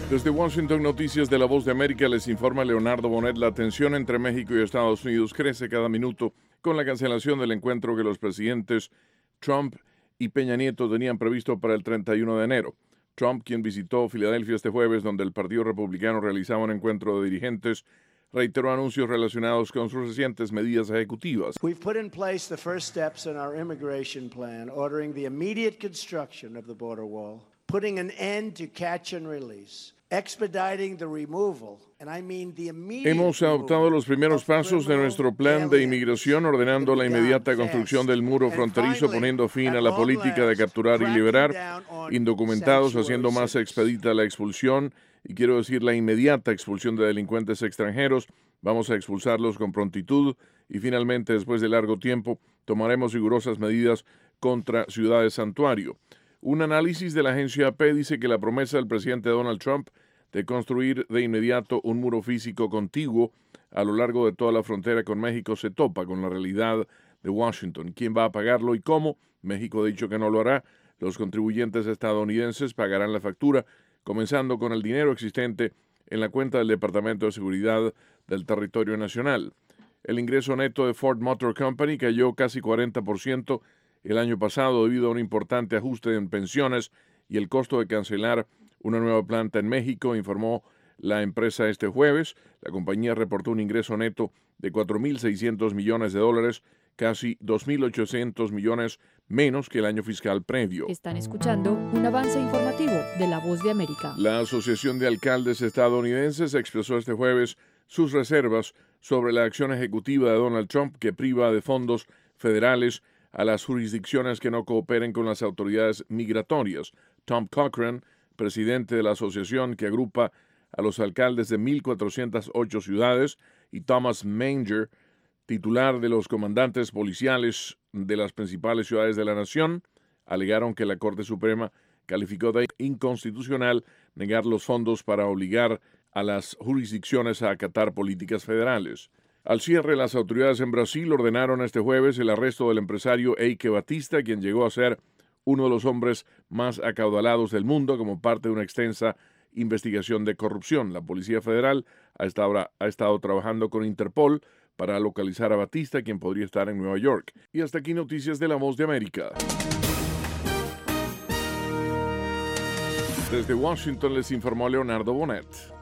Desde Washington, Noticias de La Voz de América, les informa Leonardo Bonet. La tensión entre México y Estados Unidos crece cada minuto con la cancelación del encuentro que los presidentes Trump y Peña Nieto tenían previsto para el 31 de enero. Trump, quien visitó Filadelfia este jueves, donde el Partido Republicano realizaba un encuentro de dirigentes, reiteró anuncios relacionados con sus recientes medidas ejecutivas. We've put in place the first steps in our immigration plan, ordering the immediate construction of the border wall, putting an end to catch and release, expediting the removal, and I mean the immediate Hemos adoptado los primeros pasos de nuestro plan de inmigración, ordenando la inmediata construcción del muro fronterizo, poniendo fin a la política de capturar y liberar indocumentados, haciendo más expedita la expulsión, y quiero decir la inmediata expulsión de delincuentes extranjeros. Vamos a expulsarlos con prontitud y finalmente, después de largo tiempo, tomaremos rigurosas medidas contra ciudades santuario. Un análisis de la agencia AP dice que la promesa del presidente Donald Trump de construir de inmediato un muro físico contiguo a lo largo de toda la frontera con México se topa con la realidad de Washington. ¿Quién va a pagarlo y cómo? México ha dicho que no lo hará. Los contribuyentes estadounidenses pagarán la factura, comenzando con el dinero existente en la cuenta del Departamento de Seguridad del Territorio Nacional. El ingreso neto de Ford Motor Company cayó casi 40% el año pasado debido a un importante ajuste en pensiones y el costo de cancelar una nueva planta en México, informó la empresa este jueves. La compañía reportó un ingreso neto de $4.600 millones, casi 2.800 millones menos que el año fiscal previo. Están escuchando un avance informativo de La Voz de América. La Asociación de Alcaldes Estadounidenses expresó este jueves sus reservas sobre la acción ejecutiva de Donald Trump que priva de fondos federales a las jurisdicciones que no cooperen con las autoridades migratorias. Tom Cochran, presidente de la asociación que agrupa a los alcaldes de 1.408 ciudades, y Thomas Manger, titular de los comandantes policiales de las principales ciudades de la nación, alegaron que la Corte Suprema calificó de inconstitucional negar los fondos para obligar a las jurisdicciones a acatar políticas federales. Al cierre, las autoridades en Brasil ordenaron este jueves el arresto del empresario Eike Batista, quien llegó a ser uno de los hombres más acaudalados del mundo como parte de una extensa investigación de corrupción. La Policía Federal ha estado trabajando con Interpol para localizar a Batista, quien podría estar en Nueva York. Y hasta aquí Noticias de La Voz de América. Desde Washington les informó Leonardo Bonet.